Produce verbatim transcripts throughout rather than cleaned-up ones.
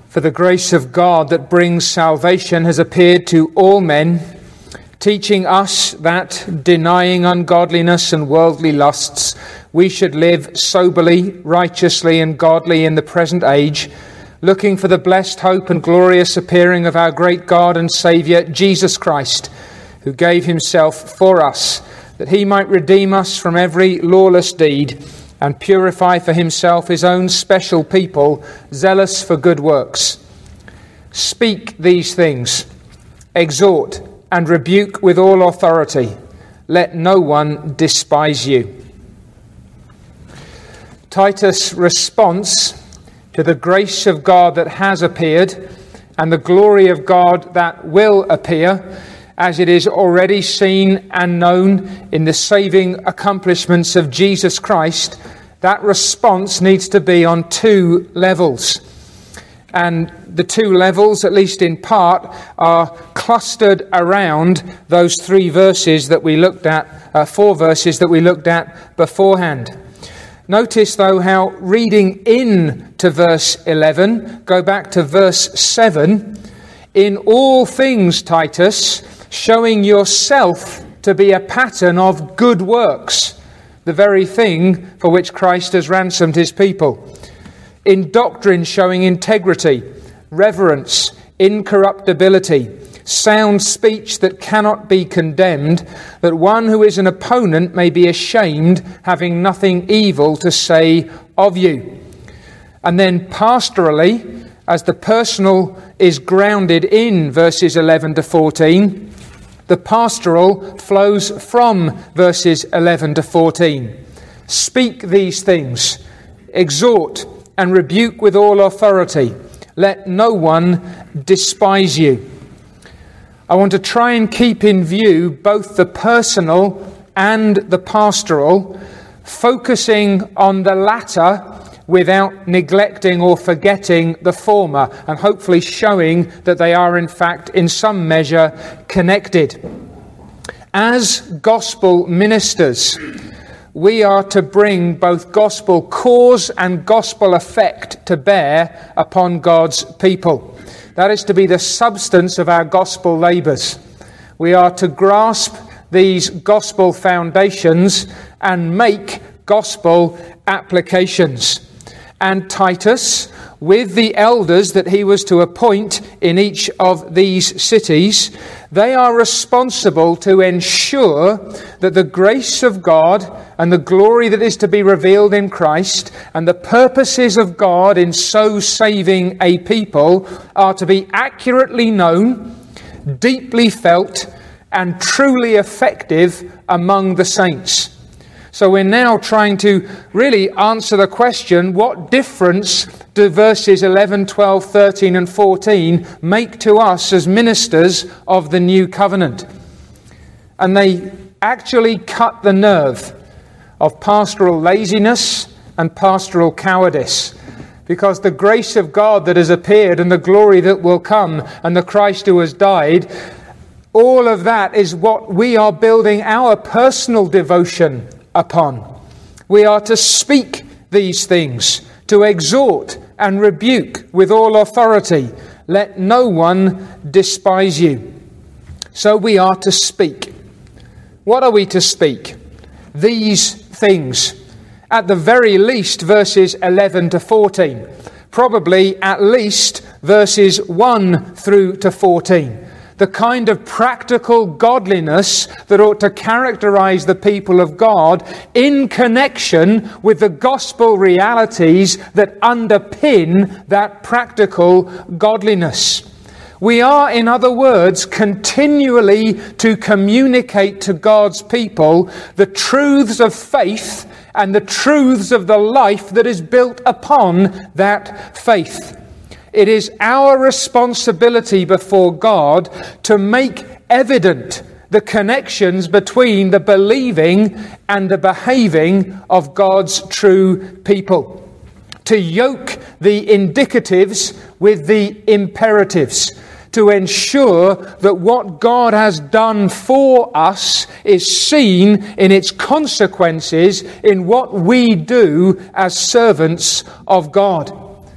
For the grace of God that brings salvation has appeared to all men, teaching us that, denying ungodliness and worldly lusts, we should live soberly, righteously, and godly in the present age, looking for the blessed hope and glorious appearing of our great God and Saviour, Jesus Christ, who gave himself for us, that he might redeem us from every lawless deed, and purify for himself his own special people, zealous for good works. Speak these things, exhort and rebuke with all authority. Let no one despise you. Titus' response to the grace of God that has appeared and the glory of God that will appear, as it is already seen and known in the saving accomplishments of Jesus Christ, that response needs to be on two levels. And the two levels, at least in part, are clustered around those three verses that we looked at, uh, four verses that we looked at beforehand. Notice, though, how reading in to verse eleven, go back to verse seven, in all things, Titus, showing yourself to be a pattern of good works, the very thing for which Christ has ransomed his people. In doctrine, showing integrity, reverence, incorruptibility, sound speech that cannot be condemned, that one who is an opponent may be ashamed, having nothing evil to say of you. And then pastorally, as the personal is grounded in verses eleven to fourteen, the pastoral flows from verses eleven to fourteen. Speak these things, exhort and rebuke with all authority. Let no one despise you. I want to try and keep in view both the personal and the pastoral, focusing on the latter without neglecting or forgetting the former, and hopefully showing that they are in fact in some measure connected. As gospel ministers, we are to bring both gospel cause and gospel effect to bear upon God's people. That is to be the substance of our gospel labours. We are to grasp these gospel foundations and make gospel applications. And Titus, with the elders that he was to appoint in each of these cities, they are responsible to ensure that the grace of God and the glory that is to be revealed in Christ and the purposes of God in so saving a people are to be accurately known, deeply felt, and truly effective among the saints. So we're now trying to really answer the question, what difference do verses eleven, twelve, thirteen and fourteen make to us as ministers of the new covenant? And they actually cut the nerve of pastoral laziness and pastoral cowardice, because the grace of God that has appeared and the glory that will come and the Christ who has died, all of that is what we are building our personal devotion upon. We are to speak these things, to exhort and rebuke with all authority. Let no one despise you. So we are to speak. What are we to speak? These things. At the very least, verses eleven to fourteen. Probably at least verses one through to fourteen. The kind of practical godliness that ought to characterize the people of God in connection with the gospel realities that underpin that practical godliness. We are, in other words, continually to communicate to God's people the truths of faith and the truths of the life that is built upon that faith. It is our responsibility before God to make evident the connections between the believing and the behaving of God's true people. To yoke the indicatives with the imperatives. To ensure that what God has done for us is seen in its consequences in what we do as servants of God.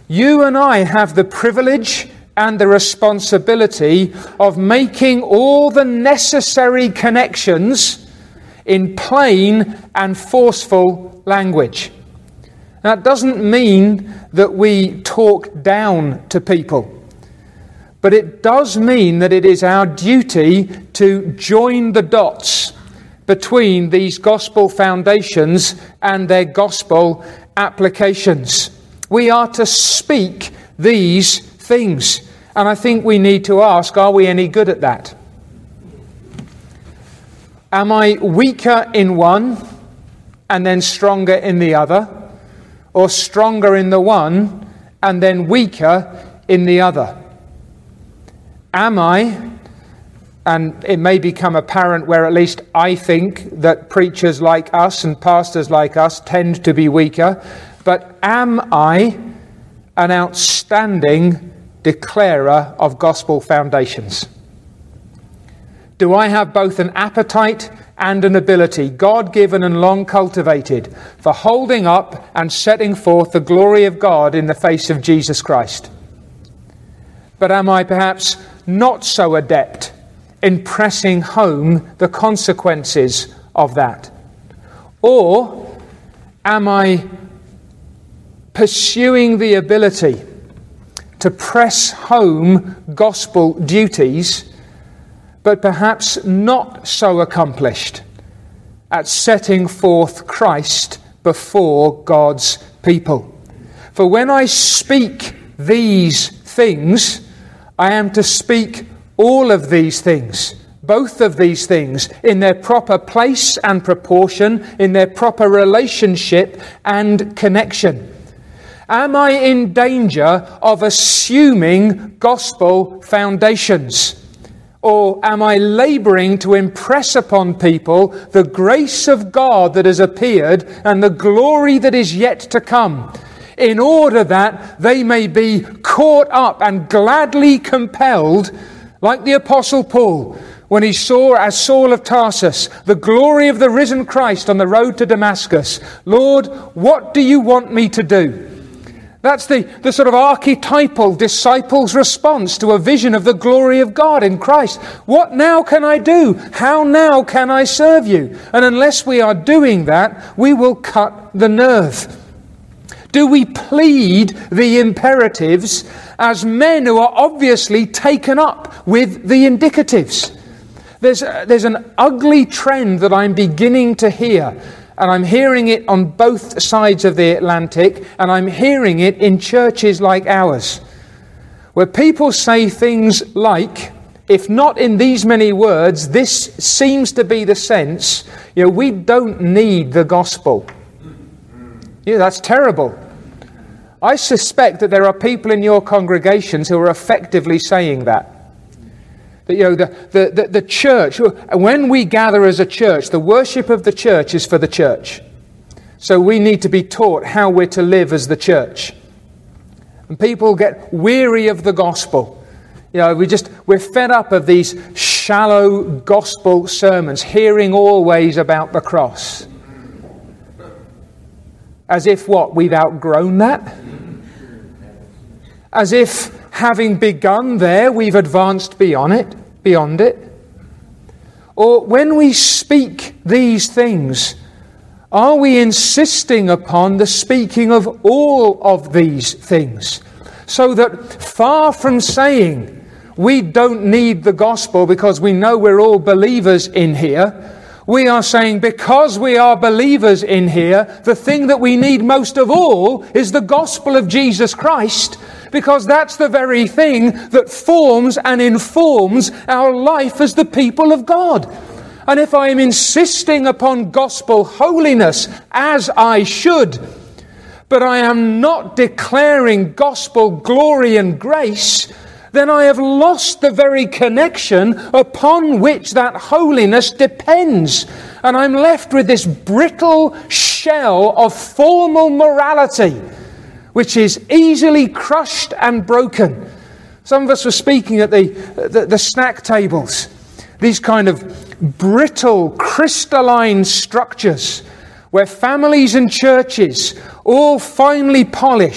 You and I have the privilege and the responsibility of making all the necessary connections in plain and forceful language. That doesn't mean that we talk down to people, but it does mean that it is our duty to join the dots between these gospel foundations and their gospel applications. We are to speak these things. And I think we need to ask, are we any good at that? Am I weaker in one and then stronger in the other? Or stronger in the one and then weaker in the other? Am I, and it may become apparent where at least I think that preachers like us and pastors like us tend to be weaker, but am I an outstanding declarer of gospel foundations? Do I have both an appetite and an ability, God-given and long cultivated, for holding up and setting forth the glory of God in the face of Jesus Christ? But am I perhaps not so adept in pressing home the consequences of that? Or am I pursuing the ability to press home gospel duties, but perhaps not so accomplished at setting forth Christ before God's people? For when I speak these things, I am to speak all of these things, both of these things, in their proper place and proportion, in their proper relationship and connection. Am I in danger of assuming gospel foundations? Or am I labouring to impress upon people the grace of God that has appeared and the glory that is yet to come, in order that they may be caught up and gladly compelled, like the Apostle Paul, when he saw, as Saul of Tarsus, the glory of the risen Christ on the road to Damascus? Lord, what do you want me to do? That's the, the sort of archetypal disciple's response to a vision of the glory of God in Christ. What now can I do? How now can I serve you? And unless we are doing that, we will cut the nerve. Do we plead the imperatives as men who are obviously taken up with the indicatives? There's, uh, there's an ugly trend that I'm beginning to hear. And I'm hearing it on both sides of the Atlantic, and I'm hearing it in churches like ours, where people say things like, if not in these many words, this seems to be the sense, you know, we don't need the gospel. Yeah, that's terrible. I suspect that there are people in your congregations who are effectively saying that. That, you know, the, the, the, the church, when we gather as a church, the worship of the church is for the church. So we need to be taught how we're to live as the church. And people get weary of the gospel. You know, we just, we're fed up of these shallow gospel sermons, hearing always about the cross. As if what? We've outgrown that? As if having begun there, we've advanced beyond it, beyond it. Or when we speak these things, are we insisting upon the speaking of all of these things? So that far from saying we don't need the gospel because we know we're all believers in here, we are saying because we are believers in here, the thing that we need most of all is the gospel of Jesus Christ, because that's the very thing that forms and informs our life as the people of God. And if I am insisting upon gospel holiness, as I should, but I am not declaring gospel glory and grace, then I have lost the very connection upon which that holiness depends. And I'm left with this brittle shell of formal morality, which is easily crushed and broken. Some of us were speaking at the, the, the snack tables. These kind of brittle, crystalline structures where families and churches, all finely polished,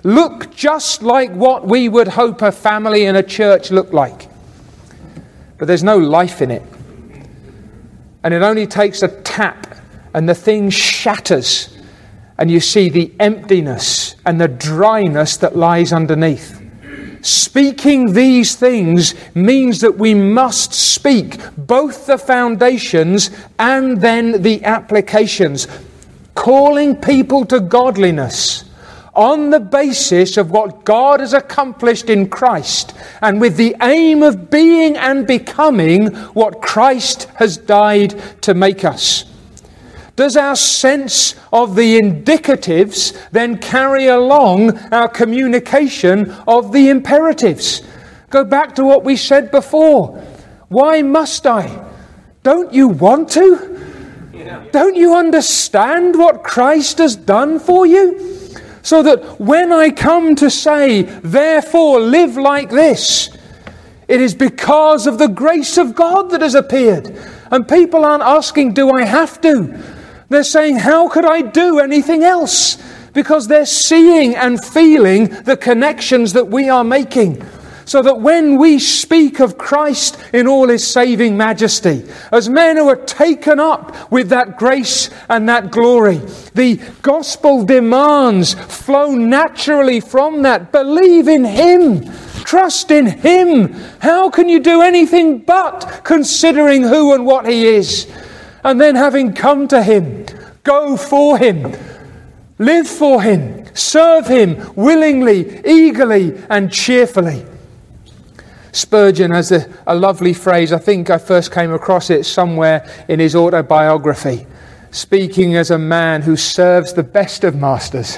look just like what we would hope a family and a church look like. But there's no life in it. And it only takes a tap and the thing shatters and you see the emptiness and the dryness that lies underneath. Speaking these things means that we must speak both the foundations and then the applications, calling people to godliness on the basis of what God has accomplished in Christ and with the aim of being and becoming what Christ has died to make us. Does our sense of the indicatives then carry along our communication of the imperatives? Go back to what we said before. Why must I? Don't you want to? Yeah. Don't you understand what Christ has done for you? So that when I come to say, therefore live like this, it is because of the grace of God that has appeared. And people aren't asking, do I have to? They're saying, how could I do anything else? Because they're seeing and feeling the connections that we are making. So that when we speak of Christ in all his saving majesty, as men who are taken up with that grace and that glory, the gospel demands flow naturally from that. Believe in him. Trust in him. How can you do anything but considering who and what he is? And then having come to him, go for him, live for him, serve him willingly, eagerly and cheerfully. Spurgeon has a, a lovely phrase. I think I first came across it somewhere in his autobiography, speaking as a man who serves the best of masters.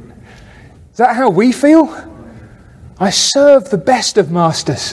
Is that how we feel? I serve the best of masters.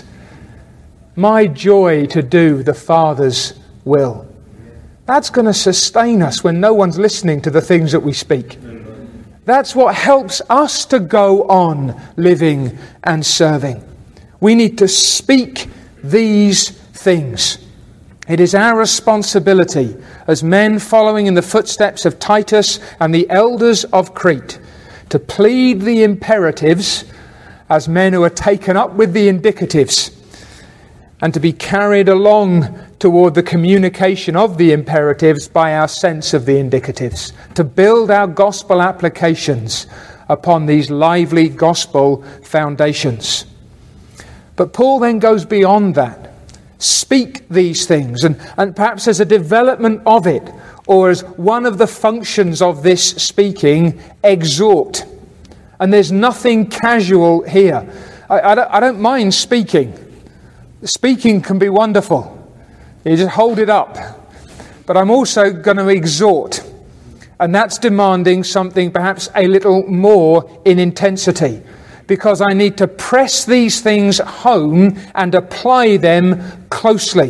My joy to do the Father's will. That's going to sustain us when no one's listening to the things that we speak. That's what helps us to go on living and serving. We need to speak these things. It is our responsibility as men following in the footsteps of Titus and the elders of Crete to plead the imperatives as men who are taken up with the indicatives, and to be carried along toward the communication of the imperatives by our sense of the indicatives, to build our gospel applications upon these lively gospel foundations. But Paul then goes beyond that. Speak these things, and, and perhaps as a development of it, or as one of the functions of this speaking, exhort. And there's nothing casual here. I, I, don't, I don't mind speaking. Speaking can be wonderful. You just hold it up. But I'm also going to exhort. And that's demanding something perhaps a little more in intensity. Because I need to press these things home and apply them closely.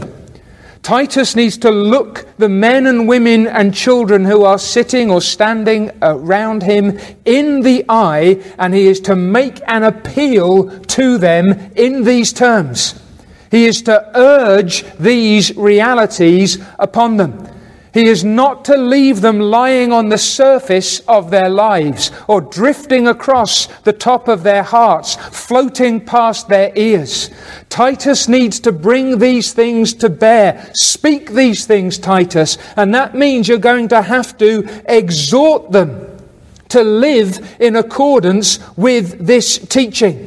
Titus needs to look the men and women and children who are sitting or standing around him in the eye, and he is to make an appeal to them in these terms. He is to urge these realities upon them. He is not to leave them lying on the surface of their lives or drifting across the top of their hearts, floating past their ears. Titus needs to bring these things to bear. Speak these things, Titus, and that means you're going to have to exhort them to live in accordance with this teaching.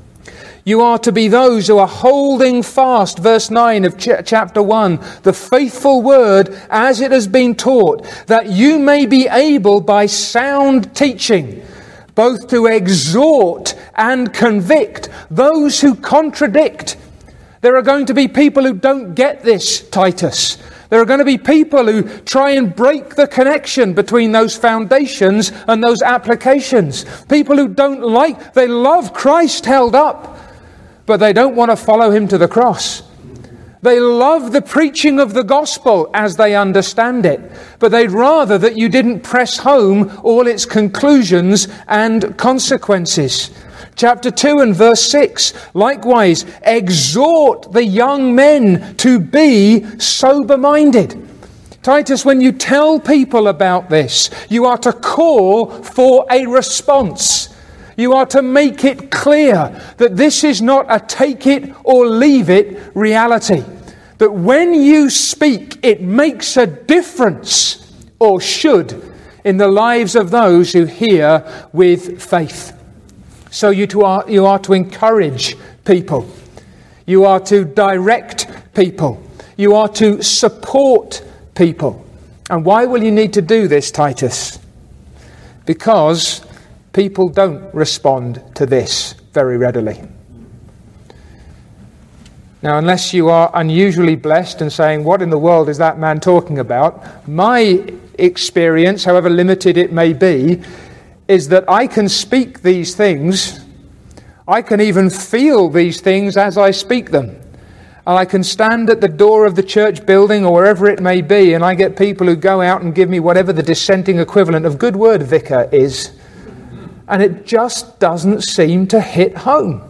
You are to be those who are holding fast, verse nine of ch- chapter one, the faithful word as it has been taught, that you may be able by sound teaching both to exhort and convict those who contradict. There are going to be people who don't get this, Titus. There are going to be people who try and break the connection between those foundations and those applications. People who don't like, they love Christ held up, but they don't want to follow him to the cross. They love the preaching of the gospel as they understand it, but they'd rather that you didn't press home all its conclusions and consequences. Chapter two and verse six, likewise, exhort the young men to be sober-minded. Titus, when you tell people about this, you are to call for a response. You are to make it clear that this is not a take it or leave it reality. That when you speak, it makes a difference, or should, in the lives of those who hear with faith. So you, to are, you are to encourage people. You are to direct people. You are to support people. And why will you need to do this, Titus? Because people don't respond to this very readily. Now, unless you are unusually blessed and saying, what in the world is that man talking about? My experience, however limited it may be, is that I can speak these things. I can even feel these things as I speak them. And I can stand at the door of the church building or wherever it may be, and I get people who go out and give me whatever the dissenting equivalent of good word vicar is. And it just doesn't seem to hit home.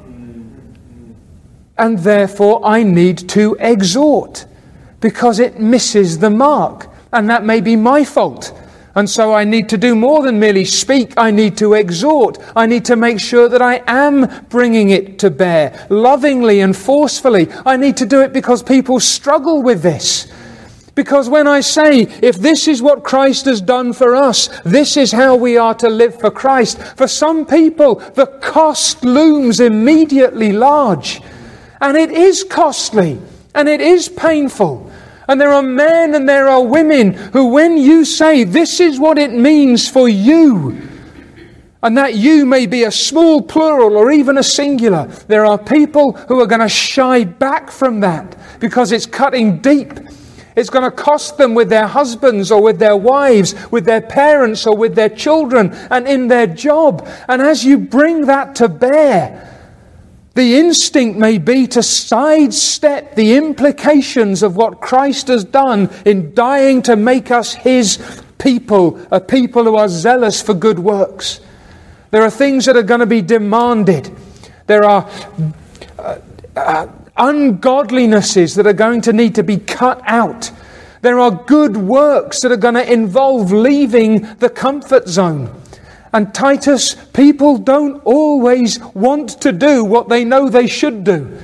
And therefore I need to exhort, because it misses the mark. And that may be my fault. And so I need to do more than merely speak. I need to exhort. I need to make sure that I am bringing it to bear, lovingly and forcefully. I need to do it because people struggle with this. Because when I say, if this is what Christ has done for us, this is how we are to live for Christ, for some people, the cost looms immediately large. And it is costly, and it is painful. And there are men and there are women who, when you say, this is what it means for you, and that you may be a small plural or even a singular, there are people who are going to shy back from that because it's cutting deep. It's going to cost them with their husbands or with their wives, with their parents or with their children and in their job. And as you bring that to bear, the instinct may be to sidestep the implications of what Christ has done in dying to make us His people, a people who are zealous for good works. There are things that are going to be demanded. There are uh, uh, ungodlinesses that are going to need to be cut out. There are good works that are going to involve leaving the comfort zone. And Titus, people don't always want to do what they know they should do.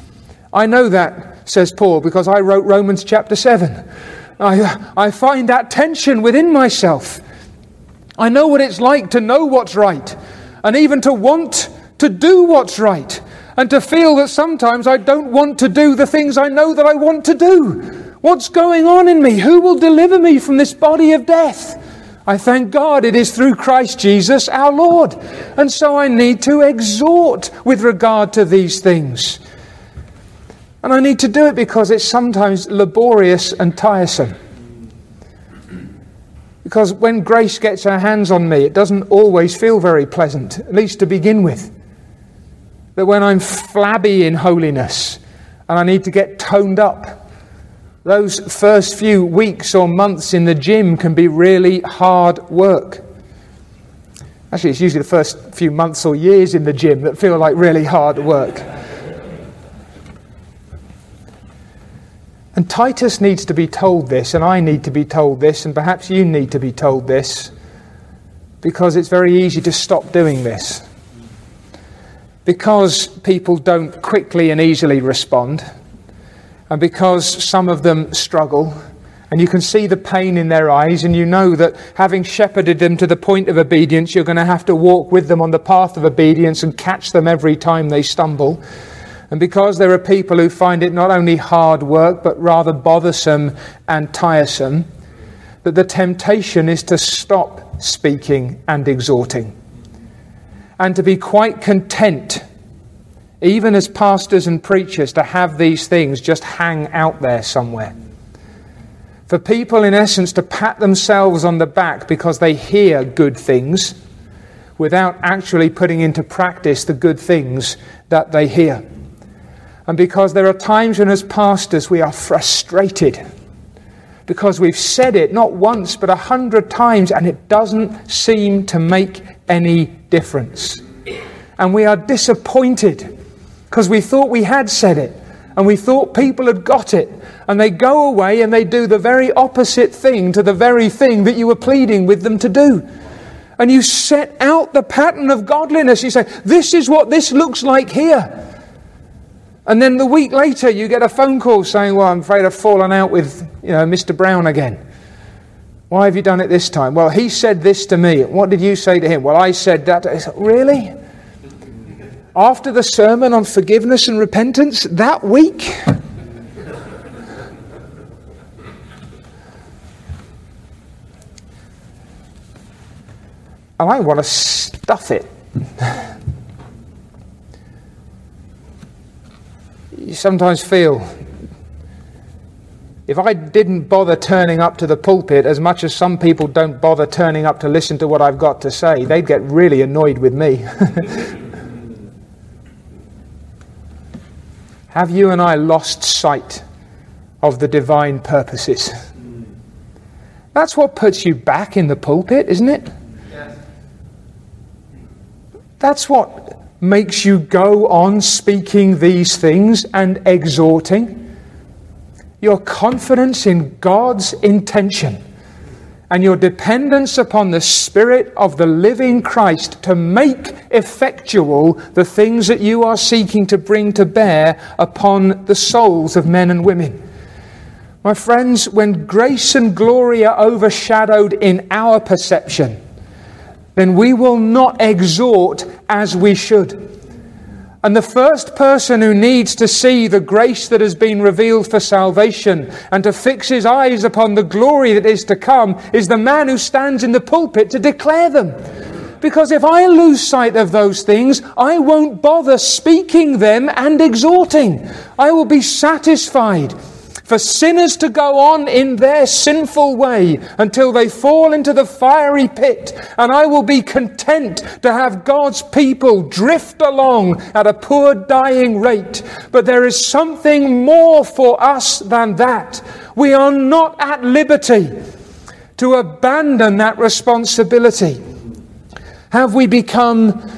I know that, says Paul, because I wrote Romans chapter seven. I, I find that tension within myself. I know what it's like to know what's right, and even to want to do what's right, and to feel that sometimes I don't want to do the things I know that I want to do. What's going on in me? Who will deliver me from this body of death? I thank God it is through Christ Jesus our Lord. And so I need to exhort with regard to these things. And I need to do it because it's sometimes laborious and tiresome. Because when grace gets her hands on me, it doesn't always feel very pleasant, at least to begin with. That when I'm flabby in holiness and I need to get toned up, those first few weeks or months in the gym can be really hard work. Actually, it's usually the first few months or years in the gym that feel like really hard work. And Titus needs to be told this, and I need to be told this, and perhaps you need to be told this, because it's very easy to stop doing this. Because people don't quickly and easily respond, and because some of them struggle, and you can see the pain in their eyes, and you know that having shepherded them to the point of obedience, you're going to have to walk with them on the path of obedience and catch them every time they stumble. And because there are people who find it not only hard work, but rather bothersome and tiresome, that the temptation is to stop speaking and exhorting, and to be quite content, even as pastors and preachers, to have these things just hang out there somewhere. For people, in essence, to pat themselves on the back because they hear good things without actually putting into practice the good things that they hear. And because there are times when, as pastors, we are frustrated because we've said it not once but a hundred times and it doesn't seem to make any difference. And we are disappointed because we thought we had said it and we thought people had got it, and they go away and they do the very opposite thing to the very thing that you were pleading with them to do. And you set out the pattern of godliness. You say, this is what this looks like here. And then the week later you get a phone call saying, well, I'm afraid I've fallen out with, you know, Mister Brown again. Why have you done it this time? Well, he said this to me. What did you say to him? Well, I said that. I said, really? After the sermon on forgiveness and repentance that week? And I want to stuff it. You sometimes feel, if I didn't bother turning up to the pulpit as much as some people don't bother turning up to listen to what I've got to say, they'd get really annoyed with me. Have you and I lost sight of the divine purposes? That's what puts you back in the pulpit, isn't it? Yes. That's what makes you go on speaking these things and exhorting. Your confidence in God's intention and your dependence upon the Spirit of the living Christ to make effectual the things that you are seeking to bring to bear upon the souls of men and women. My friends, when grace and glory are overshadowed in our perception, then we will not exhort as we should. And the first person who needs to see the grace that has been revealed for salvation and to fix his eyes upon the glory that is to come is the man who stands in the pulpit to declare them. Because if I lose sight of those things, I won't bother speaking them and exhorting. I will be satisfied for sinners to go on in their sinful way until they fall into the fiery pit, and I will be content to have God's people drift along at a poor dying rate. But there is something more for us than that. We are not at liberty to abandon that responsibility. Have we become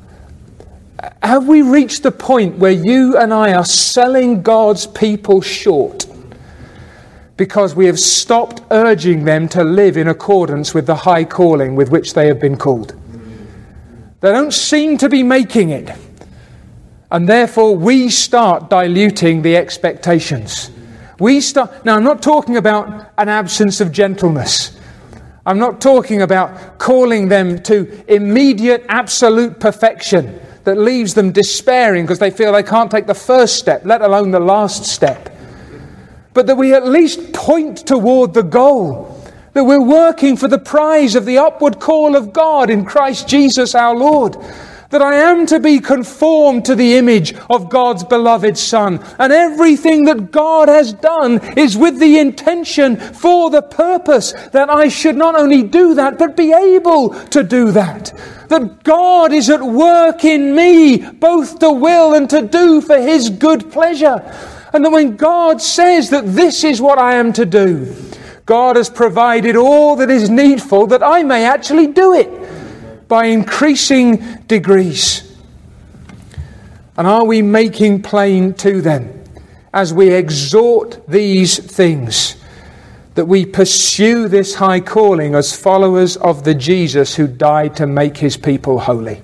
have we reached the point where you and I are selling God's people short because we have stopped urging them to live in accordance with the high calling with which they have been called? They don't seem to be making it. And therefore we start diluting the expectations. We start. Now, I'm not talking about an absence of gentleness. I'm not talking about calling them to immediate absolute perfection that leaves them despairing because they feel they can't take the first step, let alone the last step. But that we at least point toward the goal, that we're working for the prize of the upward call of God in Christ Jesus our Lord, that I am to be conformed to the image of God's beloved Son, and everything that God has done is with the intention for the purpose that I should not only do that, but be able to do that. That God is at work in me, both to will and to do for His good pleasure. And that when God says that this is what I am to do, God has provided all that is needful that I may actually do it by increasing degrees. And are we making plain to them, as we exhort these things, that we pursue this high calling as followers of the Jesus who died to make His people holy?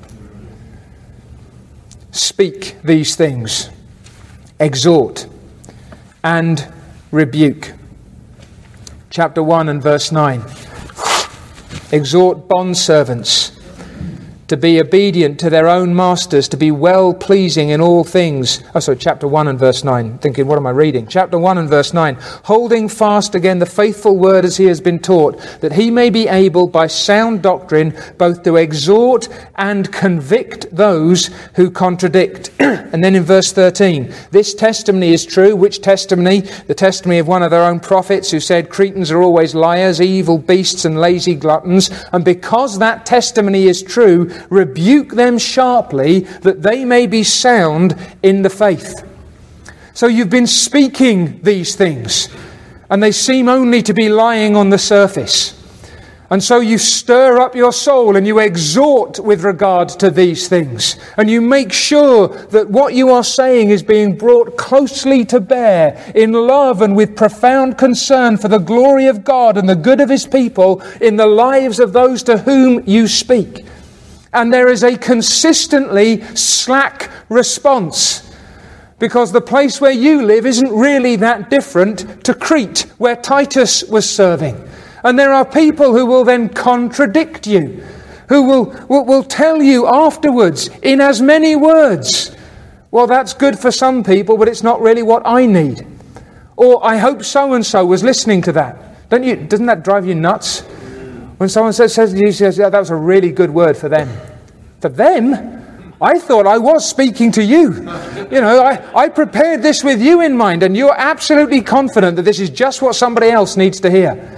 Speak these things, exhort and rebuke. Chapter one and verse nine. Exhort bondservants to be obedient to their own masters, to be well-pleasing in all things. Oh, sorry, chapter one and verse nine. Thinking, what am I reading? Chapter one and verse nine. Holding fast again the faithful word as he has been taught, that he may be able by sound doctrine both to exhort and convict those who contradict. And then in verse thirteen, this testimony is true. Which testimony? The testimony of one of their own prophets who said, Cretans are always liars, evil beasts and lazy gluttons. And because that testimony is true, rebuke them sharply, that they may be sound in the faith. So you've been speaking these things, and they seem only to be lying on the surface. And so you stir up your soul and you exhort with regard to these things. And you make sure that what you are saying is being brought closely to bear in love and with profound concern for the glory of God and the good of His people in the lives of those to whom you speak. And there is a consistently slack response, because the place where you live isn't really that different to Crete, where Titus was serving. And there are people who will then contradict you, who will, will, will tell you afterwards in as many words, well, that's good for some people, but it's not really what I need. Or I hope so-and-so was listening to that. Don't you? Doesn't that drive you nuts? When someone says, says, says yeah, that was a really good word for them. For them? I thought I was speaking to you. You know, I, I prepared this with you in mind, and you're absolutely confident that this is just what somebody else needs to hear.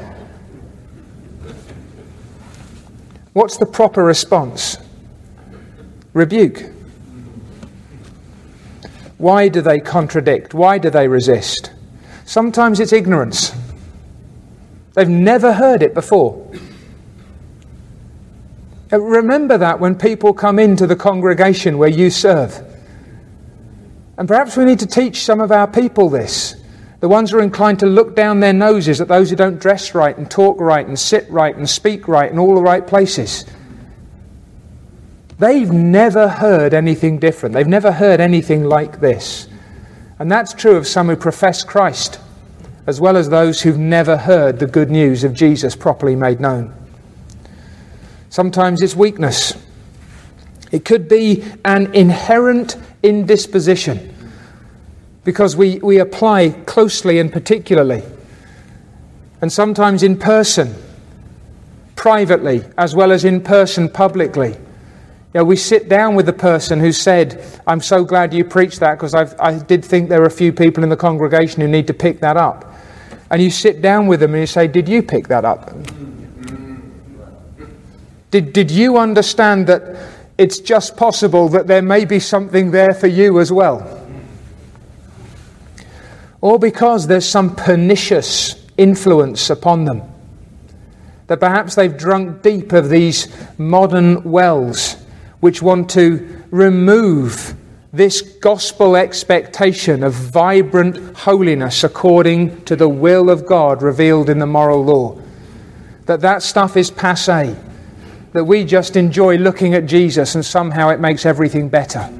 What's the proper response? Rebuke. Why do they contradict? Why do they resist? Sometimes it's ignorance. They've never heard it before. Remember that when people come into the congregation where you serve. And perhaps we need to teach some of our people this. The ones who are inclined to look down their noses at those who don't dress right and talk right and sit right and speak right in all the right places. They've never heard anything different. They've never heard anything like this. And that's true of some who profess Christ, as well as those who've never heard the good news of Jesus properly made known. Sometimes it's weakness. It could be an inherent indisposition, because we, we apply closely and particularly, and sometimes in person, privately, as well as in person publicly. You know, we sit down with the person who said, I'm so glad you preached that, because I did think there are a few people in the congregation who need to pick that up. And you sit down with them and you say, did you pick that up? Did, did you understand that it's just possible that there may be something there for you as well? Or because there's some pernicious influence upon them, that perhaps they've drunk deep of these modern wells which want to remove this gospel expectation of vibrant holiness according to the will of God revealed in the moral law. That that stuff is passé. That we just enjoy looking at Jesus and somehow it makes everything better.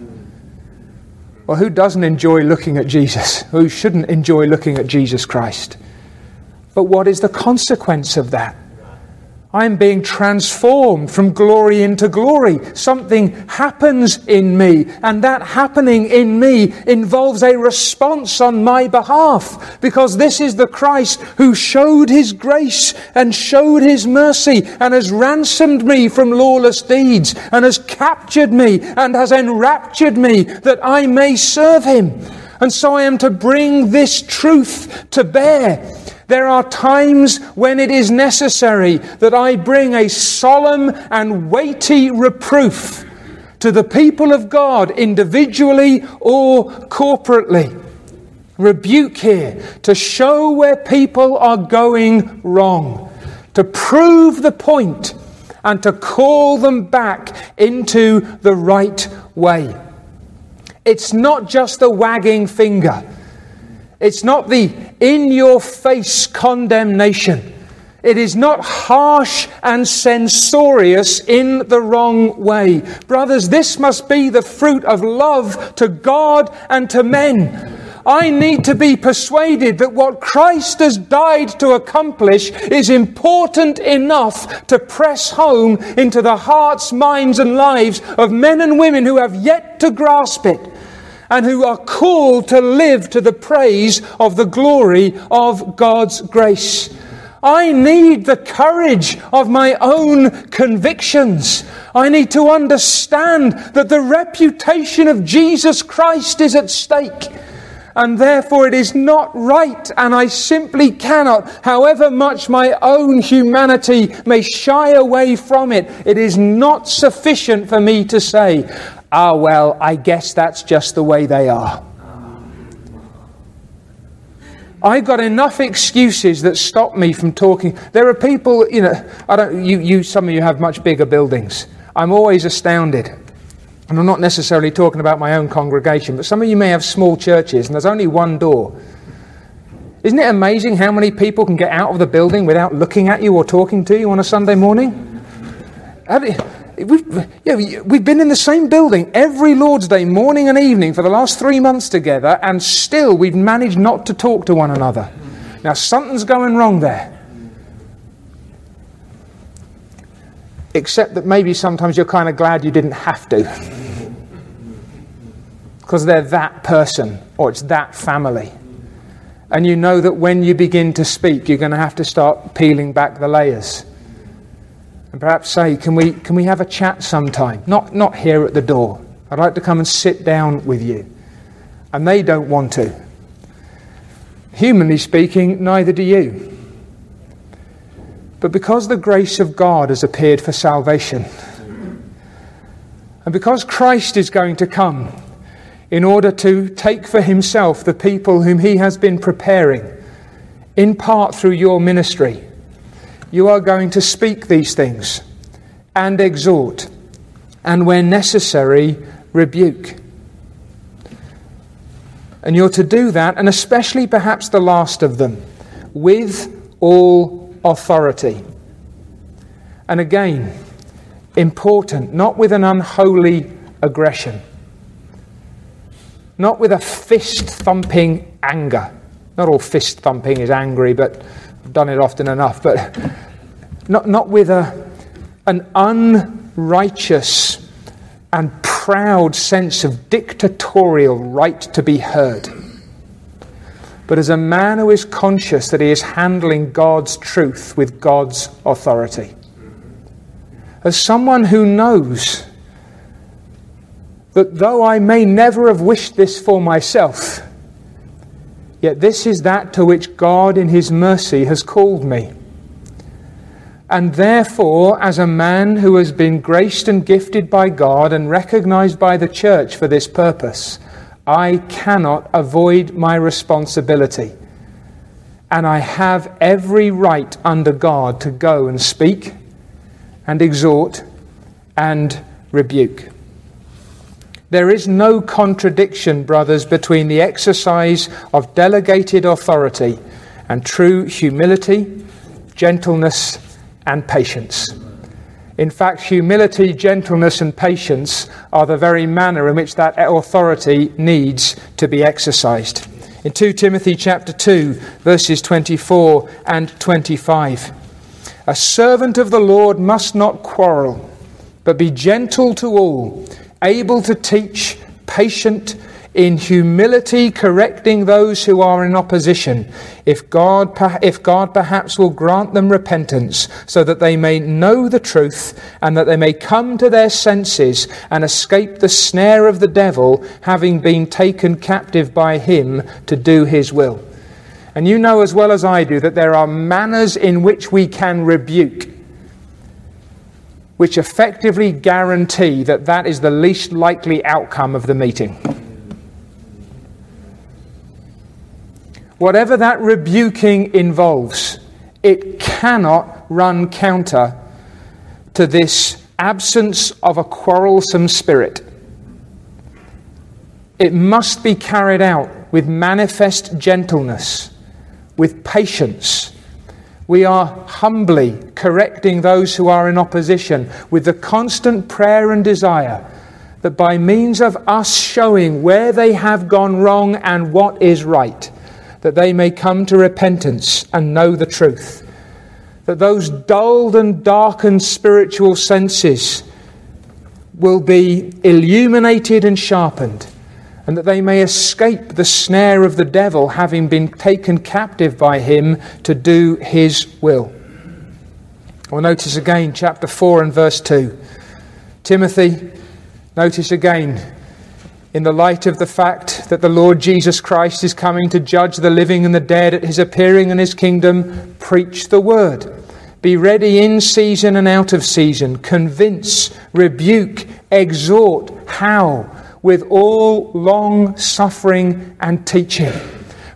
Well, who doesn't enjoy looking at Jesus? Who shouldn't enjoy looking at Jesus Christ? But what is the consequence of that? I'm being transformed from glory into glory. Something happens in me, and that happening in me involves a response on my behalf, because this is the Christ who showed His grace and showed His mercy and has ransomed me from lawless deeds and has captured me and has enraptured me that I may serve Him. And so I am to bring this truth to bear. There are times when it is necessary that I bring a solemn and weighty reproof to the people of God, individually or corporately. Rebuke here, to show where people are going wrong, to prove the point, and to call them back into the right way. It's not just the wagging finger. It's not the in-your-face condemnation. It is not harsh and censorious in the wrong way. Brothers, this must be the fruit of love to God and to men. I need to be persuaded that what Christ has died to accomplish is important enough to press home into the hearts, minds and lives of men and women who have yet to grasp it, and who are called to live to the praise of the glory of God's grace. I need the courage of my own convictions. I need to understand that the reputation of Jesus Christ is at stake. And therefore it is not right, and I simply cannot, however much my own humanity may shy away from it, it is not sufficient for me to say, ah, well, I guess that's just the way they are. I got enough excuses that stop me from talking. There are people, you know, I don't. You, you, some of you have much bigger buildings. I'm always astounded, and I'm not necessarily talking about my own congregation, but some of you may have small churches, and there's only one door. Isn't it amazing how many people can get out of the building without looking at you or talking to you on a Sunday morning? Have you, we've, yeah, we've been in the same building every Lord's Day, morning and evening, for the last three months together, and still we've managed not to talk to one another. Now, something's going wrong there. Except that maybe sometimes you're kind of glad you didn't have to. Because they're that person, or it's that family. And you know that when you begin to speak, you're going to have to start peeling back the layers. And perhaps say, can we can we have a chat sometime? Not not here at the door. I'd like to come and sit down with you. And they don't want to. Humanly speaking, neither do you. But because the grace of God has appeared for salvation, and because Christ is going to come in order to take for himself the people whom he has been preparing, in part through your ministry, you are going to speak these things and exhort, and where necessary, rebuke. And you're to do that, and especially perhaps the last of them, with all authority. And again, important, not with an unholy aggression. Not with a fist-thumping anger. Not all fist-thumping is angry, but I've done it often enough. But not, not with a, an unrighteous and proud sense of dictatorial right to be heard. But as a man who is conscious that he is handling God's truth with God's authority. As someone who knows that though I may never have wished this for myself, yet this is that to which God in his mercy has called me. And therefore, as a man who has been graced and gifted by God and recognized by the church for this purpose, I cannot avoid my responsibility. And I have every right under God to go and speak and exhort and rebuke. There is no contradiction, brothers, between the exercise of delegated authority and true humility, gentleness, and patience. In fact, humility, gentleness, and patience are the very manner in which that authority needs to be exercised. In Second Timothy chapter two, verses twenty-four and twenty-five, a servant of the Lord must not quarrel, but be gentle to all, able to teach, patient, in humility correcting those who are in opposition, if God, if God perhaps will grant them repentance, so that they may know the truth, and that they may come to their senses and escape the snare of the devil, having been taken captive by him to do his will. And you know as well as I do that there are manners in which we can rebuke, which effectively guarantee that that is the least likely outcome of the meeting. Whatever that rebuking involves, it cannot run counter to this absence of a quarrelsome spirit. It must be carried out with manifest gentleness, with patience. We are humbly correcting those who are in opposition with the constant prayer and desire that by means of us showing where they have gone wrong and what is right, that they may come to repentance and know the truth. That those dulled and darkened spiritual senses will be illuminated and sharpened, and that they may escape the snare of the devil, having been taken captive by him to do his will. We'll notice again chapter four and verse two. Timothy, notice again, in the light of the fact that the Lord Jesus Christ is coming to judge the living and the dead at his appearing in his kingdom, preach the word. Be ready in season and out of season. Convince, rebuke, exhort. How? With all long suffering and teaching.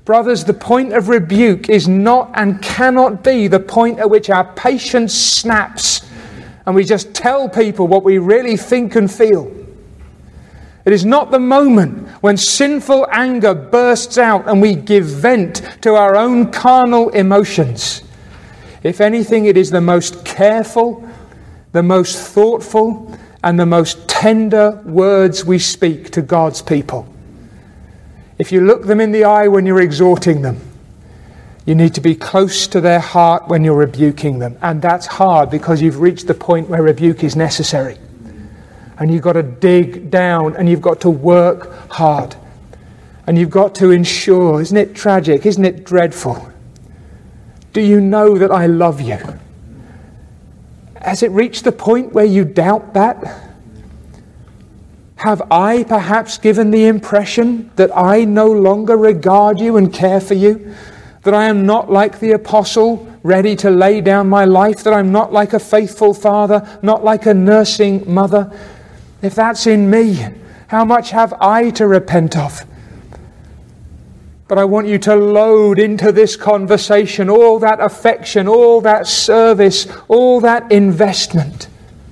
Brothers, the point of rebuke is not and cannot be the point at which our patience snaps and we just tell people what we really think and feel. It is not the moment when sinful anger bursts out and we give vent to our own carnal emotions. If anything, it is the most careful, the most thoughtful, and the most tender words we speak to God's people. If you look them in the eye when you're exhorting them, you need to be close to their heart when you're rebuking them. And that's hard because you've reached the point where rebuke is necessary. And you've got to dig down and you've got to work hard. And you've got to ensure, isn't it tragic, isn't it dreadful? Do you know that I love you? Has it reached the point where you doubt that? Have I perhaps given the impression that I no longer regard you and care for you? That I am not like the apostle, ready to lay down my life? That I'm not like a faithful father, not like a nursing mother? If that's in me, how much have I to repent of? But I want you to load into this conversation all that affection, all that service, all that investment.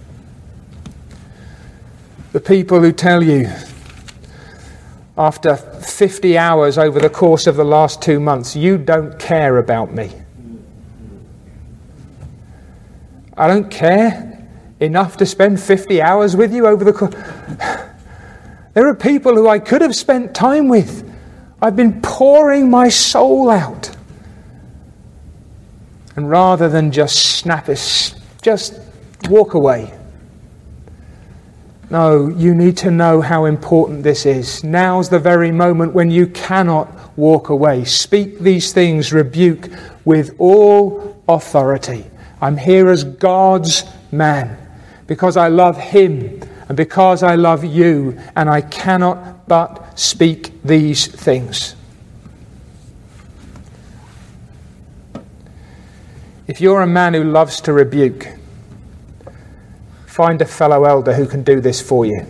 The people who tell you after fifty hours over the course of the last two months, you don't care about me. I don't care enough to spend fifty hours with you over the course. There are people who I could have spent time with. I've been pouring my soul out. And rather than just snap it, just walk away. No, you need to know how important this is. Now's the very moment when you cannot walk away. Speak these things, rebuke with all authority. I'm here as God's man because I love him and because I love you, and I cannot but speak these things. If you're a man who loves to rebuke, find a fellow elder who can do this for you.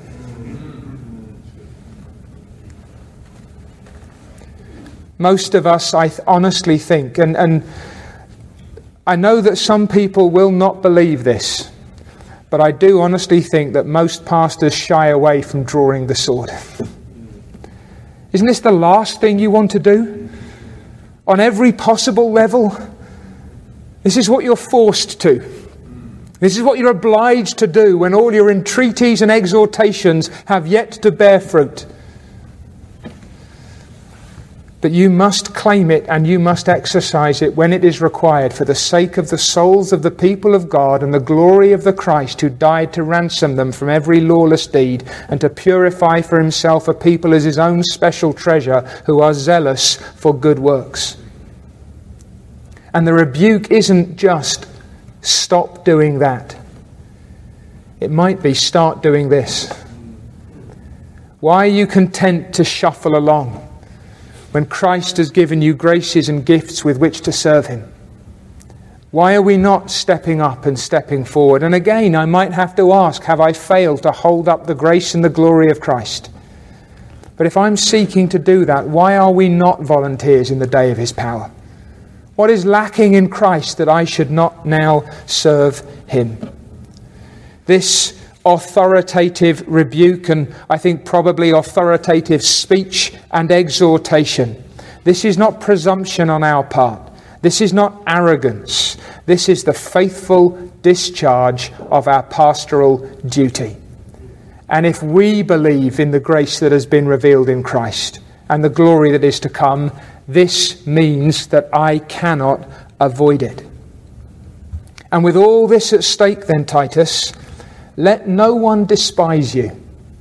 Most of us, I th- honestly think, and, and I know that some people will not believe this, but I do honestly think that most pastors shy away from drawing the sword. Isn't this the last thing you want to do? On every possible level? This is what you're forced to. This is what you're obliged to do when all your entreaties and exhortations have yet to bear fruit. But you must claim it and you must exercise it when it is required for the sake of the souls of the people of God and the glory of the Christ who died to ransom them from every lawless deed and to purify for himself a people as his own special treasure who are zealous for good works. And the rebuke isn't just stop doing that. It might be start doing this. Why are you content to shuffle along when Christ has given you graces and gifts with which to serve him? Why are we not stepping up and stepping forward? And again, I might have to ask, have I failed to hold up the grace and the glory of Christ? But if I'm seeking to do that, why are we not volunteers in the day of his power? What is lacking in Christ that I should not now serve him? This authoritative rebuke, and I think probably authoritative speech and exhortation, this is not presumption on our part. This is not arrogance. This is the faithful discharge of our pastoral duty. And if we believe in the grace that has been revealed in Christ and the glory that is to come, this means that I cannot avoid it. And with all this at stake then, Titus, let no one despise you.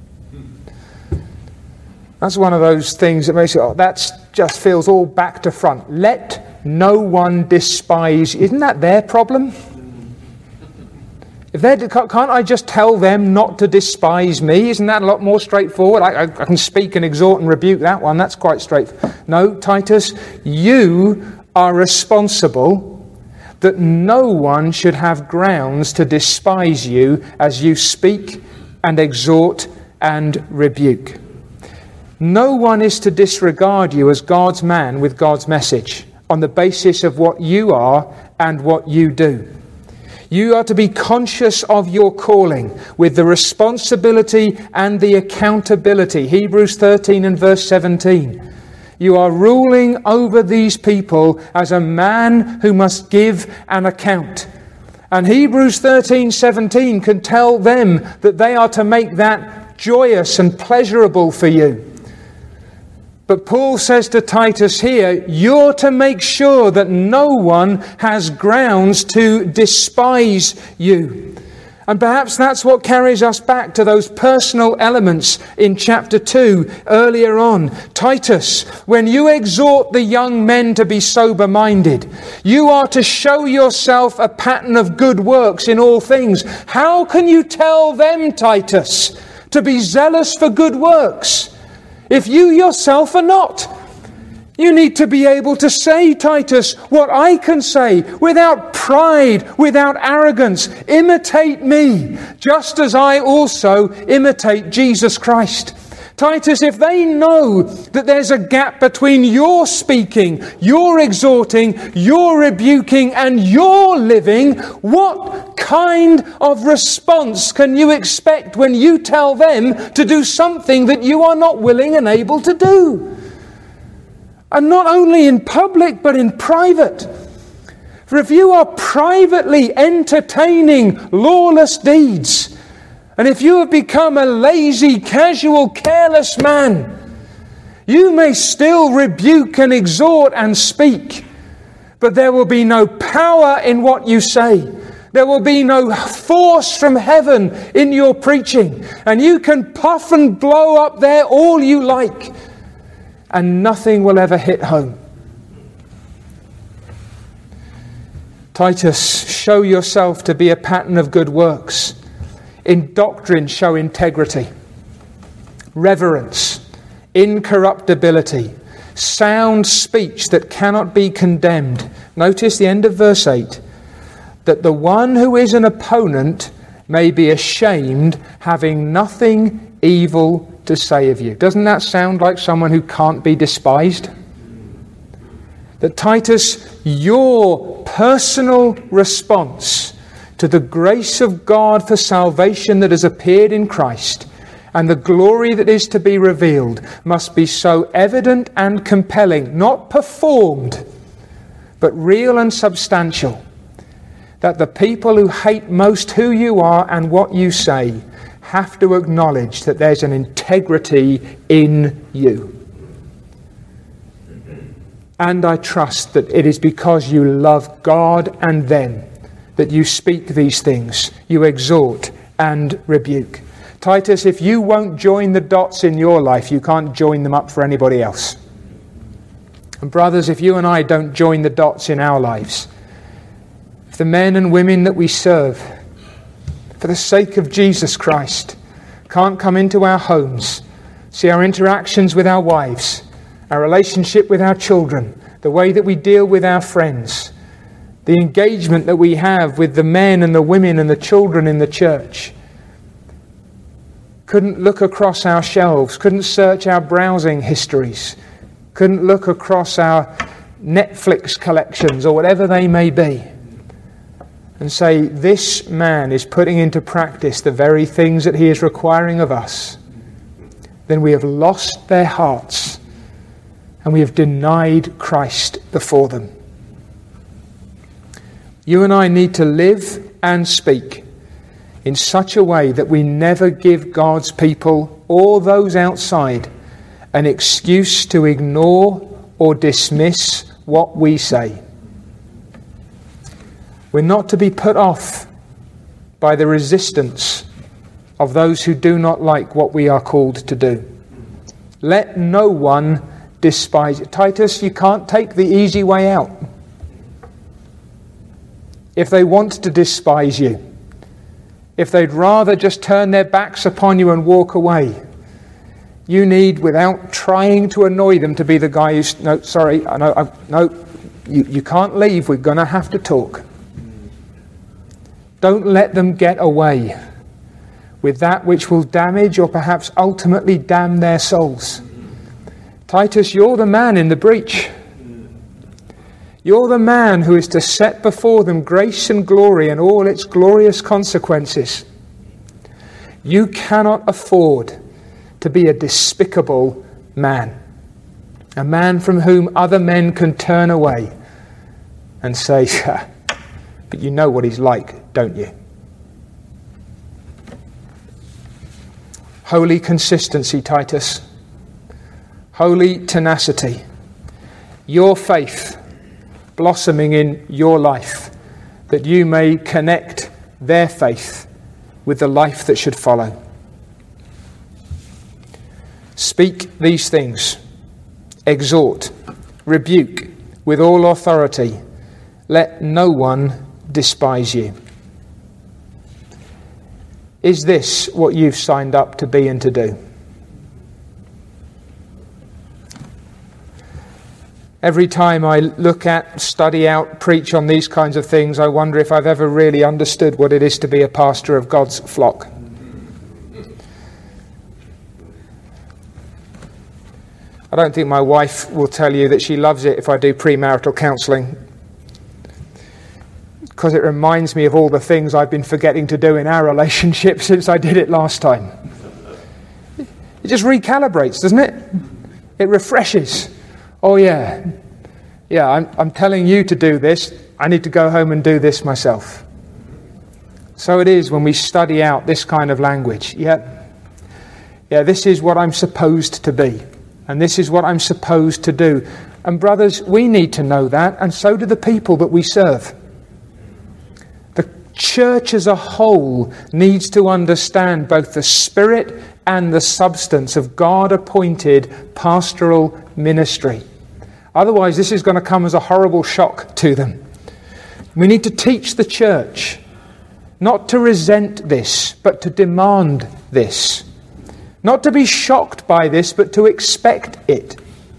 That's one of those things that makes it, oh, that just feels all back to front. Let no one despise you. Isn't that their problem? If they can't I just tell them not to despise me? Isn't that a lot more straightforward? I, I, I can speak and exhort and rebuke that one. That's quite straightforward. No, Titus, you are responsible that no one should have grounds to despise you as you speak and exhort and rebuke. No one is to disregard you as God's man with God's message on the basis of what you are and what you do. You are to be conscious of your calling with the responsibility and the accountability. Hebrews thirteen and verse seventeen. You are ruling over these people as a man who must give an account. And Hebrews thirteen seventeen can tell them that they are to make that joyous and pleasurable for you. But Paul says to Titus here, you're to make sure that no one has grounds to despise you. And perhaps that's what carries us back to those personal elements in chapter two earlier on. Titus, when you exhort the young men to be sober-minded, you are to show yourself a pattern of good works in all things. How can you tell them, Titus, to be zealous for good works if you yourself are not? You need to be able to say, Titus, what I can say without pride, without arrogance. Imitate me, just as I also imitate Jesus Christ. Titus, if they know that there's a gap between your speaking, your exhorting, your rebuking, and your living, what kind of response can you expect when you tell them to do something that you are not willing and able to do? And not only in public, but in private. For if you are privately entertaining lawless deeds, and if you have become a lazy, casual, careless man, you may still rebuke and exhort and speak, but there will be no power in what you say. There will be no force from heaven in your preaching. And you can puff and blow up there all you like, and nothing will ever hit home. Titus, show yourself to be a pattern of good works. In doctrine, show integrity, reverence, incorruptibility, sound speech that cannot be condemned. Notice the end of verse eight. That the one who is an opponent may be ashamed, having nothing evil to say of you. Doesn't that sound like someone who can't be despised? That Titus, your personal response to the grace of God for salvation that has appeared in Christ and the glory that is to be revealed must be so evident and compelling, not performed, but real and substantial, that the people who hate most who you are and what you say have to acknowledge that there's an integrity in you. And I trust that it is because you love God and them that you speak these things, you exhort and rebuke. Titus, if you won't join the dots in your life, you can't join them up for anybody else. And brothers, if you and I don't join the dots in our lives, if the men and women that we serve, for the sake of Jesus Christ, can't come into our homes, see our interactions with our wives, our relationship with our children, the way that we deal with our friends, the engagement that we have with the men and the women and the children in the church, couldn't look across our shelves, couldn't search our browsing histories, couldn't look across our Netflix collections or whatever they may be, and say, this man is putting into practice the very things that he is requiring of us, then we have lost their hearts and we have denied Christ before them. You and I need to live and speak in such a way that we never give God's people or those outside an excuse to ignore or dismiss what we say. We're not to be put off by the resistance of those who do not like what we are called to do. Let no one despise it. Titus, you can't take the easy way out. If they want to despise you, if they'd rather just turn their backs upon you and walk away, you need, without trying to annoy them, to be the guy who's, no, sorry, no, I, no, you, you can't leave, we're going to have to talk. Don't let them get away with that which will damage or perhaps ultimately damn their souls. Titus, you're the man in the breach. You're the man who is to set before them grace and glory and all its glorious consequences. You cannot afford to be a despicable man, a man from whom other men can turn away and say, but you know what he's like, don't you? Holy consistency, Titus. Holy tenacity. Your faith blossoming in your life, that you may connect their faith with the life that should follow. Speak these things. Exhort, rebuke with all authority. Let no one despise you. Is this what you've signed up to be and to do? Every time I look at, study out, preach on these kinds of things, I wonder if I've ever really understood what it is to be a pastor of God's flock. I don't think my wife will tell you that she loves it if I do premarital counselling, because it reminds me of all the things I've been forgetting to do in our relationship since I did it last time. It just recalibrates, doesn't it? It refreshes. Oh yeah, yeah, I'm, I'm telling you to do this. I need to go home and do this myself. So it is when we study out this kind of language. Yeah, yeah, this is what I'm supposed to be. And this is what I'm supposed to do. And brothers, we need to know that, and so do the people that we serve. The church as a whole needs to understand both the spirit and the substance of God-appointed pastoral ministry. Otherwise, this is going to come as a horrible shock to them. We need to teach the church not to resent this, but to demand this. Not to be shocked by this, but to expect it.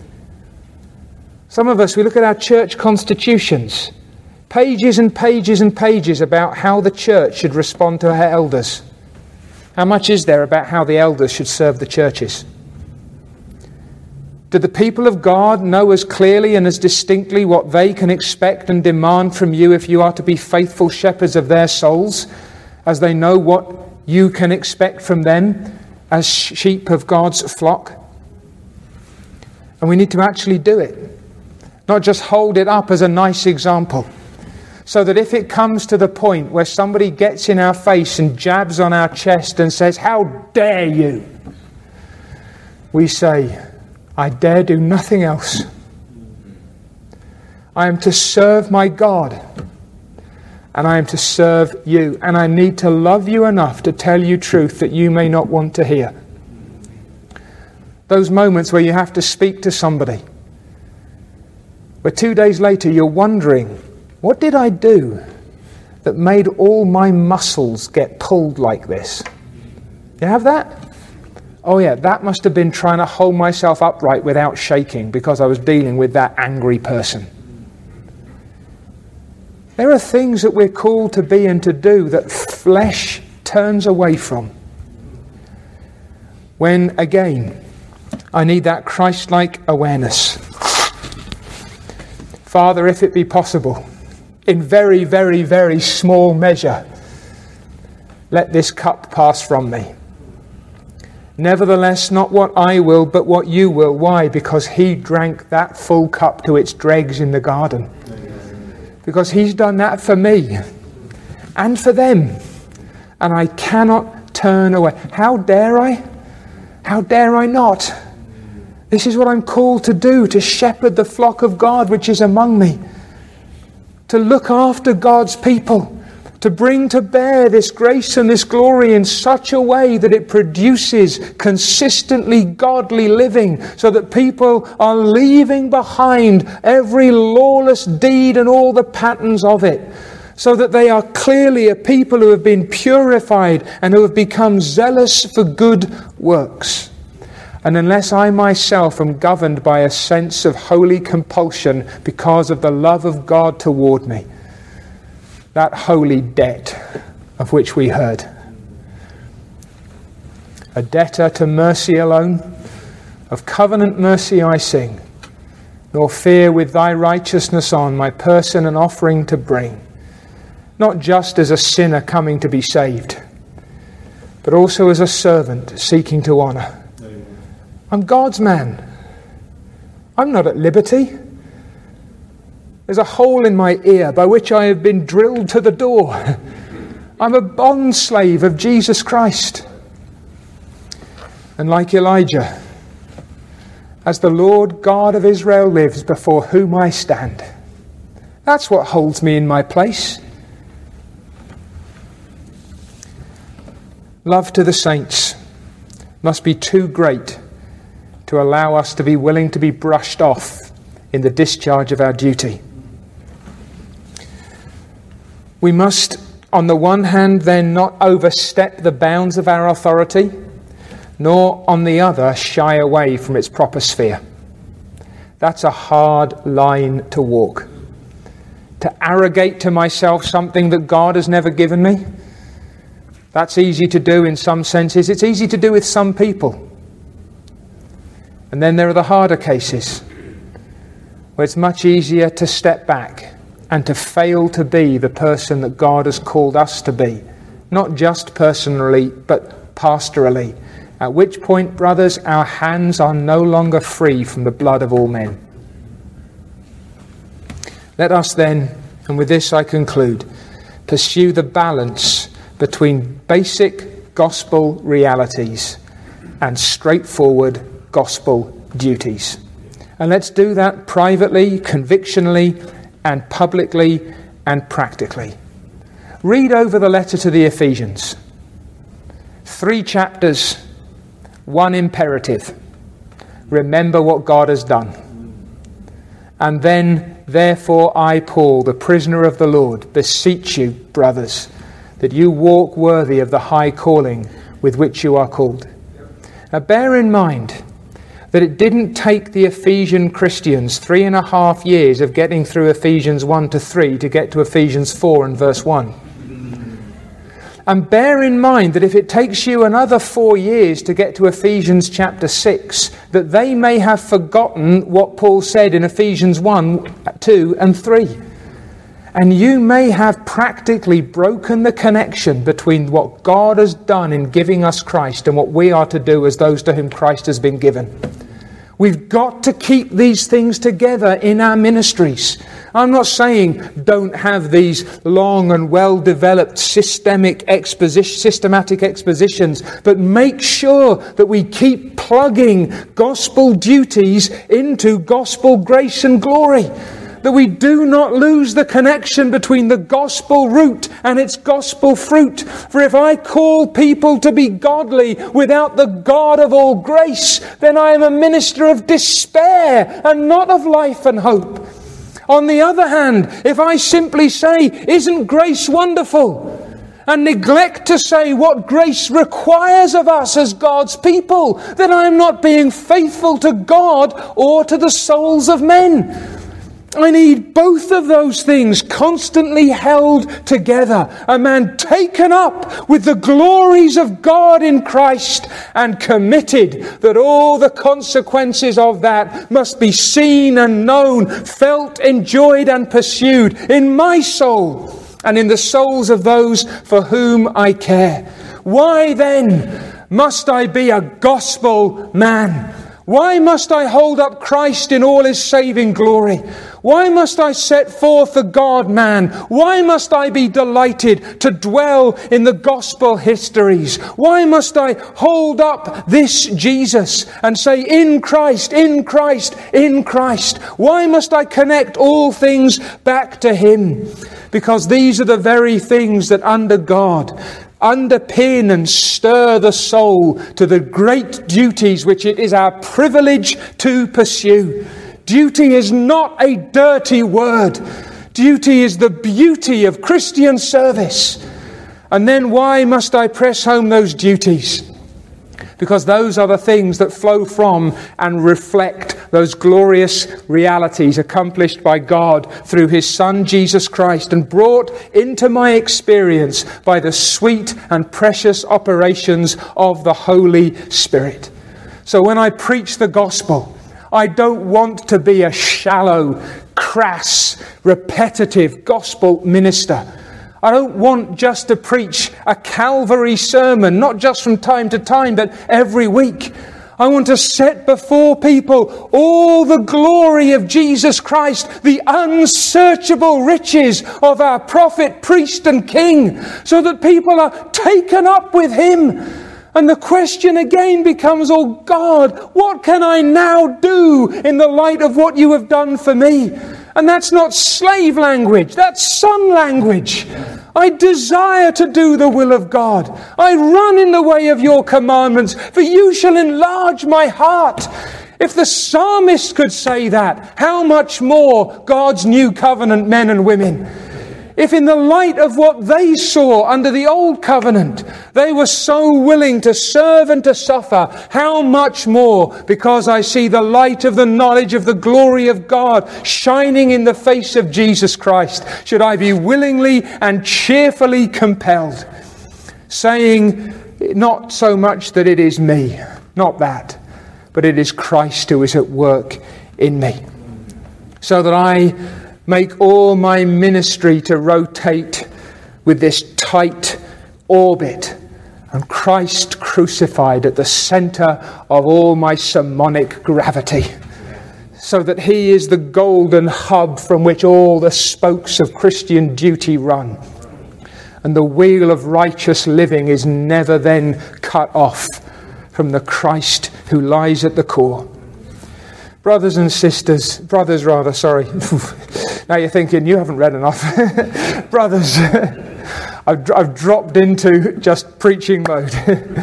Some of us, we look at our church constitutions, pages and pages and pages about how the church should respond to her elders. How much is there about how the elders should serve the churches? Do the people of God know as clearly and as distinctly what they can expect and demand from you if you are to be faithful shepherds of their souls, as they know what you can expect from them as sheep of God's flock? And we need to actually do it, not just hold it up as a nice example, so that if it comes to the point where somebody gets in our face and jabs on our chest and says, "How dare you?" we say, "I dare do nothing else. I am to serve my God, and I am to serve you, and I need to love you enough to tell you truth that you may not want to hear." Those moments where you have to speak to somebody, where two days later you're wondering, what did I do that made all my muscles get pulled like this? You have that? Oh yeah, that must have been trying to hold myself upright without shaking because I was dealing with that angry person. There are things that we're called to be and to do that flesh turns away from. When, again, I need that Christ-like awareness. Father, if it be possible, in very, very, very small measure, let this cup pass from me. Nevertheless, not what I will, but what you will. Why? Because he drank that full cup to its dregs in the garden. Because he's done that for me and for them. And I cannot turn away. How dare I? How dare I not? This is what I'm called to do, to shepherd the flock of God which is among me. To look after God's people. To bring to bear this grace and this glory in such a way that it produces consistently godly living, so that people are leaving behind every lawless deed and all the patterns of it, so that they are clearly a people who have been purified and who have become zealous for good works. And unless I myself am governed by a sense of holy compulsion because of the love of God toward me, that holy debt of which we heard. A debtor to mercy alone, Of covenant mercy I sing, nor fear with thy righteousness on my person an offering to bring, not just as a sinner coming to be saved, but also as a servant seeking to honour. I'm God's man. I'm not at liberty. There's a hole in my ear by which I have been drilled to the door. I'm a bond slave of Jesus Christ. And like Elijah, as the Lord God of Israel lives before whom I stand, that's what holds me in my place. Love to the saints must be too great to allow us to be willing to be brushed off in the discharge of our duty. We must, on the one hand, then not overstep the bounds of our authority, nor, on the other, shy away from its proper sphere. That's a hard line to walk. To arrogate to myself something that God has never given me, that's easy to do in some senses. It's easy to do with some people. And then there are the harder cases, where it's much easier to step back and to fail to be the person that God has called us to be, not just personally, but pastorally. At which point, brothers, our hands are no longer free from the blood of all men. Let us then, and with this I conclude, pursue the balance between basic gospel realities and straightforward gospel duties. And let's do that privately, convictionally, and publicly, and practically. Read over the letter to the Ephesians. Three chapters, one imperative. Remember what God has done. And then, therefore, I, Paul, the prisoner of the Lord, beseech you, brothers, that you walk worthy of the high calling with which you are called. Now bear in mind that it didn't take the Ephesian Christians three and a half years of getting through Ephesians one to three to get to Ephesians four and verse one. And bear in mind that if it takes you another four years to get to Ephesians chapter six, that they may have forgotten what Paul said in Ephesians one, two and three. And you may have practically broken the connection between what God has done in giving us Christ and what we are to do as those to whom Christ has been given. We've got to keep these things together in our ministries. I'm not saying don't have these long and well-developed systemic exposition, systematic expositions, but make sure that we keep plugging gospel duties into gospel grace and glory. That we do not lose the connection between the gospel root and its gospel fruit. For if I call people to be godly without the God of all grace, then I am a minister of despair and not of life and hope. On the other hand, if I simply say, isn't grace wonderful? And neglect to say what grace requires of us as God's people, then I am not being faithful to God or to the souls of men. I need both of those things constantly held together. A man taken up with the glories of God in Christ and committed that all the consequences of that must be seen and known, felt, enjoyed and pursued in my soul and in the souls of those for whom I care. Why then must I be a gospel man? Why must I hold up Christ in all his saving glory? Why must I set forth the God-man? Why must I be delighted to dwell in the gospel histories? Why must I hold up this Jesus and say, in Christ, in Christ, in Christ? Why must I connect all things back to him? Because these are the very things that under God underpin and stir the soul to the great duties which it is our privilege to pursue. Duty is not a dirty word. Duty is the beauty of Christian service. And then why must I press home those duties? Because those are the things that flow from and reflect those glorious realities accomplished by God through his Son Jesus Christ and brought into my experience by the sweet and precious operations of the Holy Spirit. So when I preach the gospel, I don't want to be a shallow, crass, repetitive gospel minister. I don't want just to preach a Calvary sermon, not just from time to time, but every week. I want to set before people all the glory of Jesus Christ, the unsearchable riches of our prophet, priest and king, so that people are taken up with him. And the question again becomes, oh God, what can I now do in the light of what you have done for me? And that's not slave language, that's son language. I desire to do the will of God. I run in the way of your commandments, for you shall enlarge my heart. If the psalmist could say that, how much more God's new covenant men and women? If in the light of what they saw under the old covenant, they were so willing to serve and to suffer, how much more, because I see the light of the knowledge of the glory of God shining in the face of Jesus Christ, should I be willingly and cheerfully compelled, saying not so much that it is me, not that, but it is Christ who is at work in me, so that I make all my ministry to rotate with this tight orbit and Christ crucified at the center of all my sermonic gravity, so that he is the golden hub from which all the spokes of Christian duty run, and the wheel of righteous living is never then cut off from the Christ who lies at the core. Brothers and sisters, brothers rather, sorry. Now you're thinking, you haven't read enough. Brothers, I've, I've dropped into just preaching mode.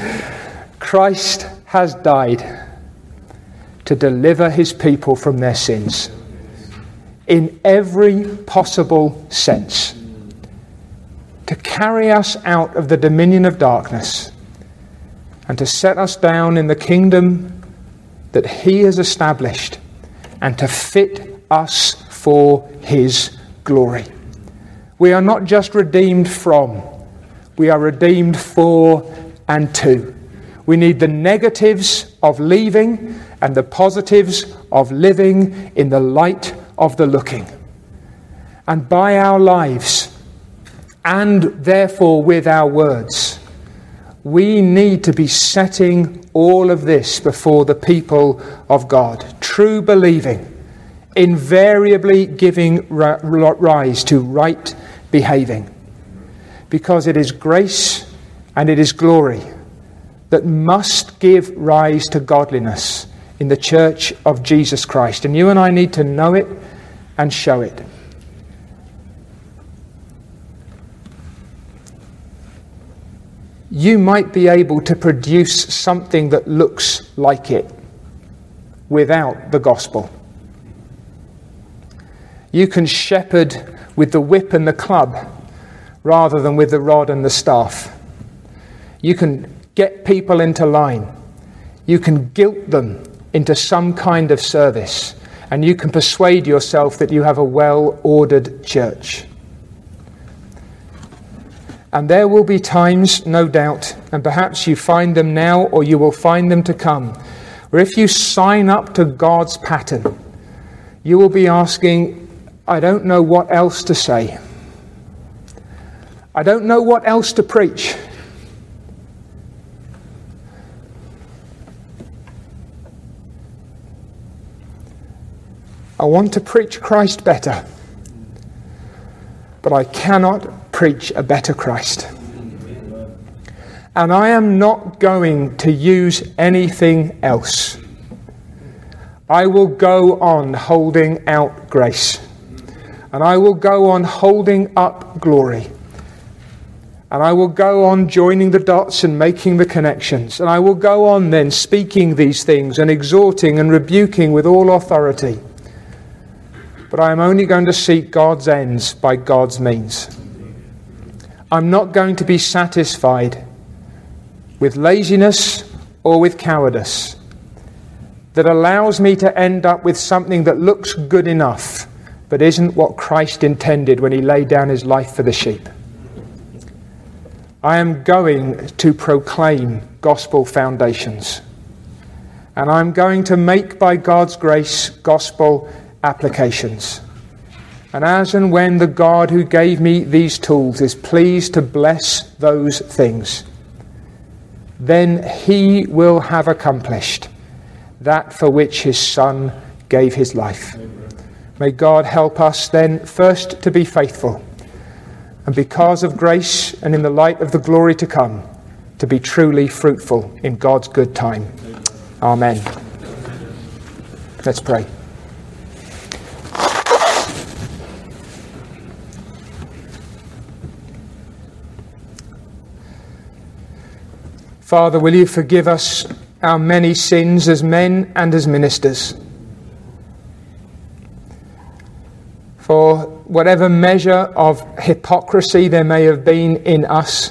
Christ has died to deliver his people from their sins in every possible sense, to carry us out of the dominion of darkness and to set us down in the kingdom that he has established, and to fit us for his glory. We are not just redeemed from, we are redeemed for and to. We need the negatives of leaving and the positives of living in the light of the looking. And by our lives, and therefore with our words, we need to be setting all of this before the people of God. True believing, invariably giving rise to right behaving. Because it is grace and it is glory that must give rise to godliness in the church of Jesus Christ. And you and I need to know it and show it. You might be able to produce something that looks like it without the gospel. You can shepherd with the whip and the club rather than with the rod and the staff. You can get people into line. You can guilt them into some kind of service. And you can persuade yourself that you have a well-ordered church. And there will be times, no doubt, and perhaps you find them now or you will find them to come, where if you sign up to God's pattern, you will be asking, I don't know what else to say. I don't know what else to preach. I want to preach Christ better, but I cannot preach a better Christ. And I am not going to use anything else. I will go on holding out grace. And I will go on holding up glory. And I will go on joining the dots and making the connections. And I will go on then speaking these things and exhorting and rebuking with all authority. But I am only going to seek God's ends by God's means. I'm not going to be satisfied with laziness or with cowardice that allows me to end up with something that looks good enough but isn't what Christ intended when he laid down his life for the sheep. I am going to proclaim gospel foundations. and I'm going to make, by God's grace, gospel applications. And as and when the God who gave me these tools is pleased to bless those things, then he will have accomplished that for which his Son gave his life. Amen. May God help us then first to be faithful, and because of grace and in the light of the glory to come, to be truly fruitful in God's good time. Amen. Let's pray. Father, will you forgive us our many sins as men and as ministers? For whatever measure of hypocrisy there may have been in us,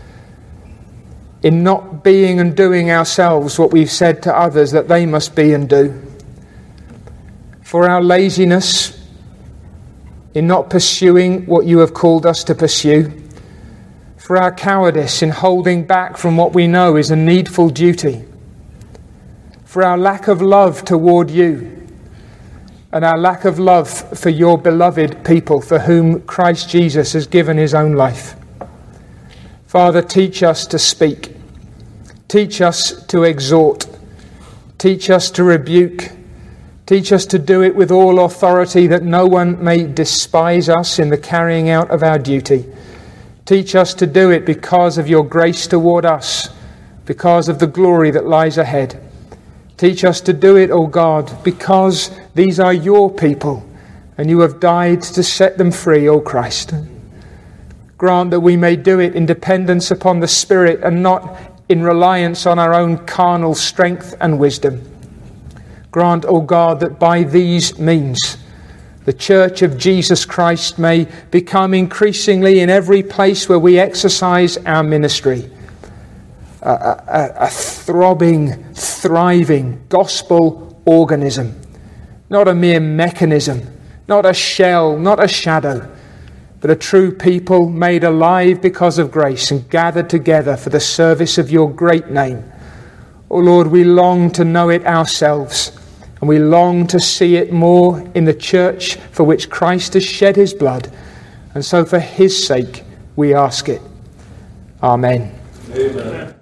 in not being and doing ourselves what we've said to others that they must be and do. For our laziness in not pursuing what you have called us to pursue. For our cowardice in holding back from what we know is a needful duty. For our lack of love toward you, and our lack of love for your beloved people for whom Christ Jesus has given his own life. Father, teach us to speak. Teach us to exhort. Teach us to rebuke. Teach us to do it with all authority, that no one may despise us in the carrying out of our duty. Teach us to do it because of your grace toward us, because of the glory that lies ahead. Teach us to do it, O God, because these are your people, and you have died to set them free, O Christ. Grant that we may do it in dependence upon the Spirit and not in reliance on our own carnal strength and wisdom. Grant, O God, that by these means the Church of Jesus Christ may become increasingly, in every place where we exercise our ministry, a, a, a throbbing, thriving gospel organism. Not a mere mechanism, not a shell, not a shadow, but a true people made alive because of grace and gathered together for the service of your great name. O Lord, we long to know it ourselves, and we long to see it more in the church for which Christ has shed his blood. And so for his sake we ask it. Amen. Amen.